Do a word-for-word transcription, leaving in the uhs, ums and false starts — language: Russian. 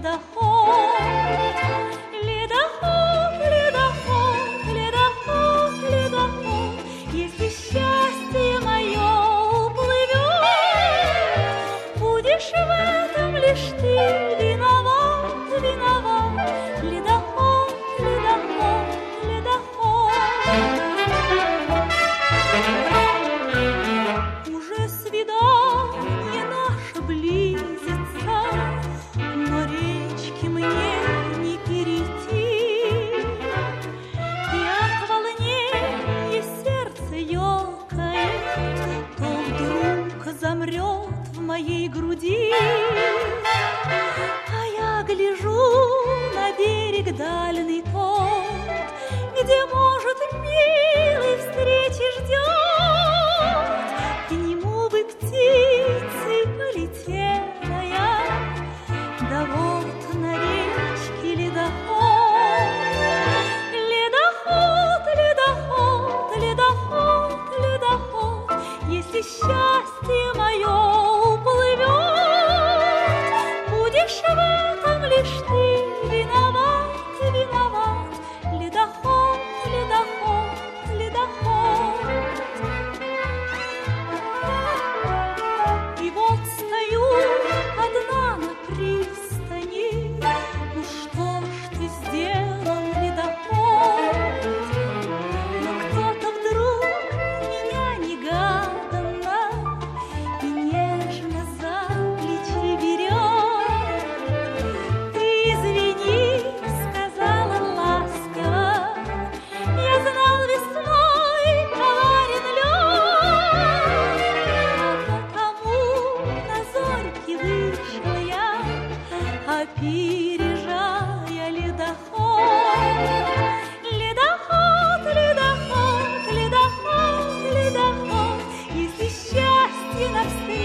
ледоход. Ледоход, ледоход, ледоход, ледоход, если счастье мое уплывет, будешь в этом лишь ты виноват, виноват. Ледоход, ледоход, ледоход. Уже свидание наше близится, но речки мне не перейти. И от волнения сердце ёкает, то вдруг замрет в моей груди. А я гляжу на берег дальний тот, где, может, милый встречи ждет. К нему бы птицей полетела я, да вот на речке ледоход. Ледоход, ледоход, ледоход, ледоход, если счастье мое уплывет, будешь в этом лишь ты виноват, виноват. Ледоход, ледоход, ледоход. И вот стою одна на пристани, ну что ж ты сделал, ледоход? Но кто-то вдруг меня негаданно и нежно за плечи берет. Ты извини, сказала ласково, я знал весной коварен лед, а потому на зорьке вышла я, опережая ледоход. Ледоход, ледоход, ледоход, ледоход, если счастье навстречу